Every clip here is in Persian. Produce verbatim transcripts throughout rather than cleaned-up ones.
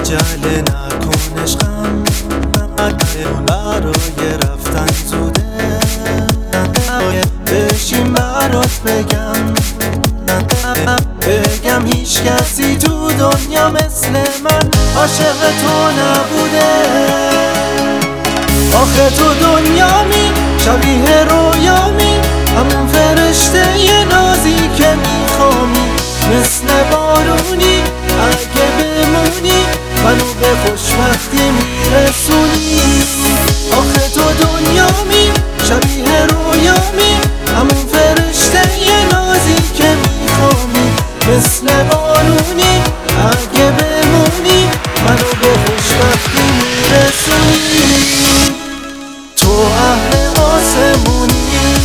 عجله نکن عشقم، برای رفتن زوده، بشین برات بگم بگم هیچ کسی تو دنیا مثل من عاشق تو نبوده. آخه تو دنیامی، شبیه رویامی، همون فرشته ی نازی که میخوامی، مثل بارونی اگه بمونی منو به خوشبختی میرسونی. آخه تو دنیامی، شبیه رویامی، همون فرشته ی نازی که میخوامی، مثل بارونی اگه بمونی منو به خوشبختی میرسونی. تو اهل آسمونی،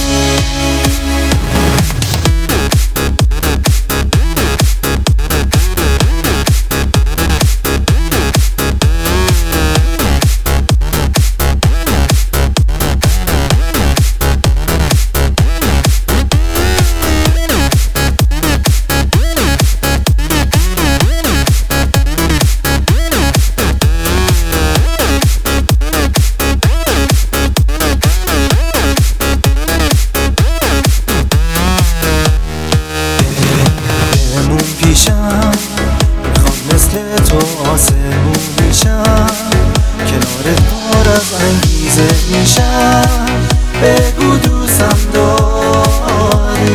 میخوام مثل تو آسمون میشم، کنارت پر از انگیزه میشم، بگو دوستم داری،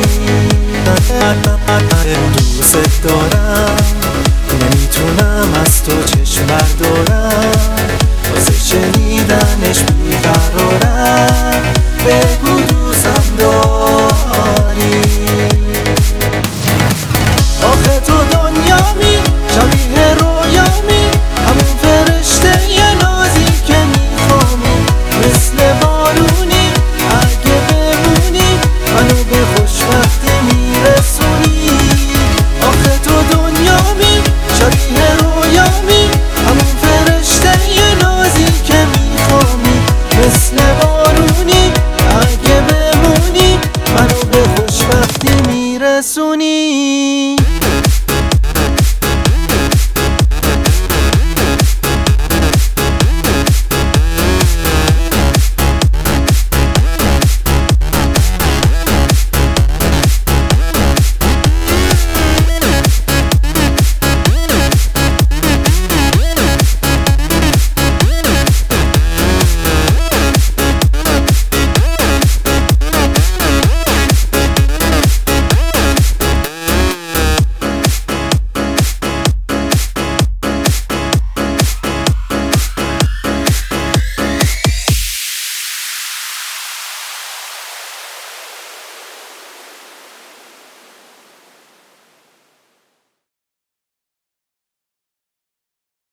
دوست دارم، نمیتونم از تو چشم بردارم.